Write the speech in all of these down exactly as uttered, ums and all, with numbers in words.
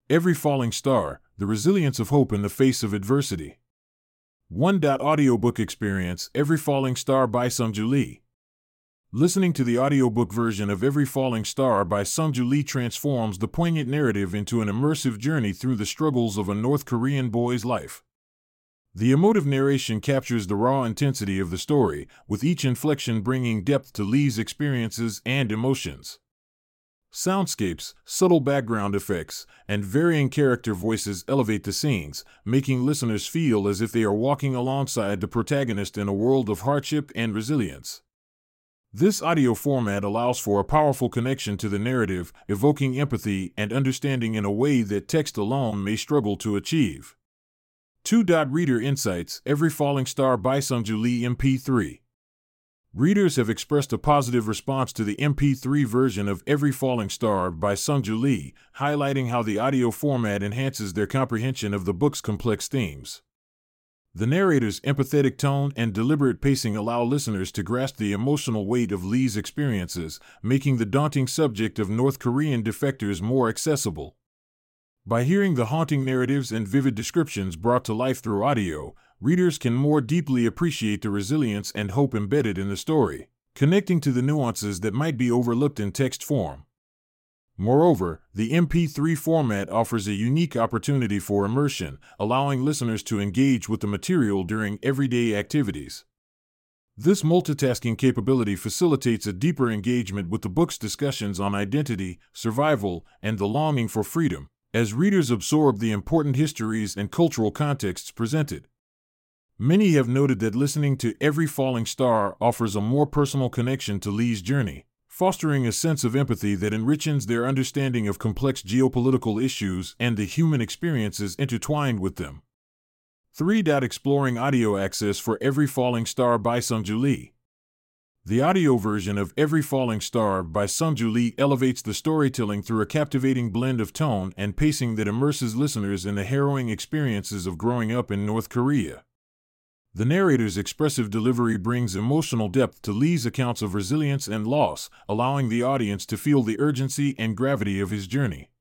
Every Falling Star, The Resilience of Hope in the Face of Adversity. one. Audiobook experience, Every Falling Star by Sungju Lee. Listening to the audiobook version of Every Falling Star by Sungju Lee transforms the poignant narrative into an immersive journey through the struggles of a North Korean boy's life. The emotive narration captures the raw intensity of the story, with each inflection bringing depth to Lee's experiences and emotions. Soundscapes, subtle background effects, and varying character voices elevate the scenes, making listeners feel as if they are walking alongside the protagonist in a world of hardship and resilience. This audio format allows for a powerful connection to the narrative, evoking empathy and understanding in a way that text alone may struggle to achieve. two. Reader Insights, Every Falling Star by Sungju Lee M P three. Readers have expressed a positive response to the M P three version of Every Falling Star by Sungju Lee, highlighting how the audio format enhances their comprehension of the book's complex themes. The narrator's empathetic tone and deliberate pacing allow listeners to grasp the emotional weight of Lee's experiences, making the daunting subject of North Korean defectors more accessible. By hearing the haunting narratives and vivid descriptions brought to life through audio, readers can more deeply appreciate the resilience and hope embedded in the story, connecting to the nuances that might be overlooked in text form. Moreover, the M P three format offers a unique opportunity for immersion, allowing listeners to engage with the material during everyday activities. This multitasking capability facilitates a deeper engagement with the book's discussions on identity, survival, and the longing for freedom, as readers absorb the important histories and cultural contexts presented. Many have noted that listening to Every Falling Star offers a more personal connection to Lee's journey, fostering a sense of empathy that enriches their understanding of complex geopolitical issues and the human experiences intertwined with them. three. Exploring audio access for Every Falling Star by Sungju Lee. The audio version of Every Falling Star by Sungju Lee elevates the storytelling through a captivating blend of tone and pacing that immerses listeners in the harrowing experiences of growing up in North Korea. The narrator's expressive delivery brings emotional depth to Lee's accounts of resilience and loss, allowing the audience to feel the urgency and gravity of his journey.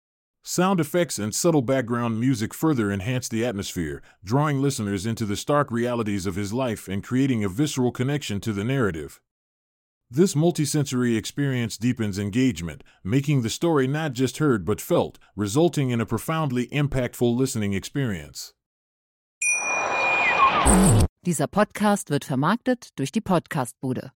Sound effects and subtle background music further enhance the atmosphere, drawing listeners into the stark realities of his life and creating a visceral connection to the narrative. This multisensory experience deepens engagement, making the story not just heard but felt, resulting in a profoundly impactful listening experience. Dieser Podcast wird vermarktet durch die Podcastbude.